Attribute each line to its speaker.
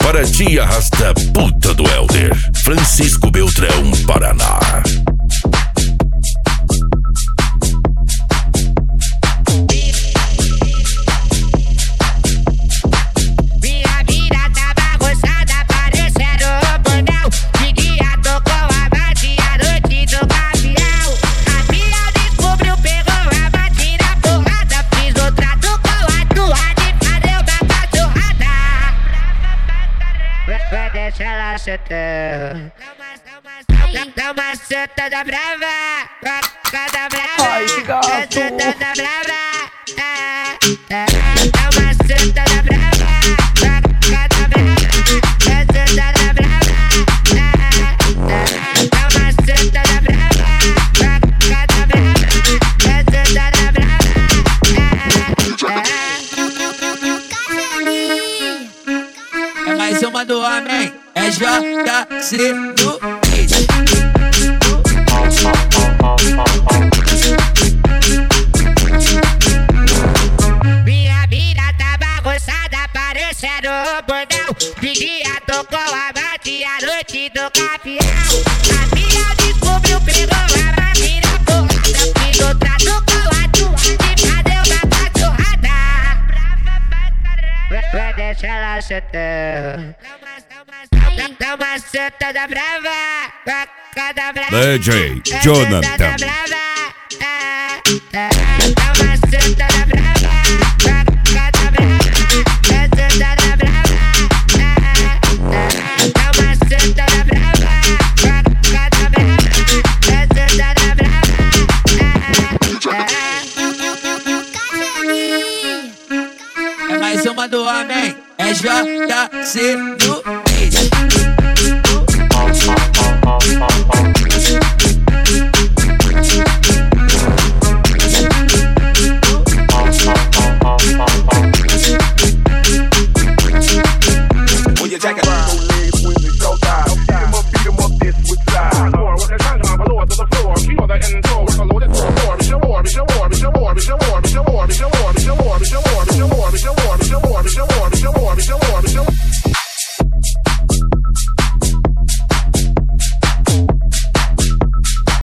Speaker 1: para ti arrasta puta do Helder, Francisco Beltrão, Paraná.
Speaker 2: Deixa ela sentar. Dá uma sentada brava, cada brava.
Speaker 3: Ai, que gato.
Speaker 2: Sentada brava. Dá uma sentada brava, cada brava. Sentada brava. Dá uma sentada brava, cada brava. Sentada brava.
Speaker 3: É mais uma do homem, é JC do Beat.
Speaker 2: Minha mina tá bagunçada, parecendo um bordão. De dia tocou a mate, a noite do capial. A minha descobriu, pegou a máquina porrada. Fiz outra, tocou a toalha, cadê uma cachorrada? Vai deixar ela sentar. Dá uma sentada brava, cada brava.
Speaker 1: DJ Jonathan.
Speaker 2: Dá uma sentada brava, cada brava. Sentada brava. Dá uma sentada brava, cada brava. Sentada brava.
Speaker 3: É mais uma do homem, é JC do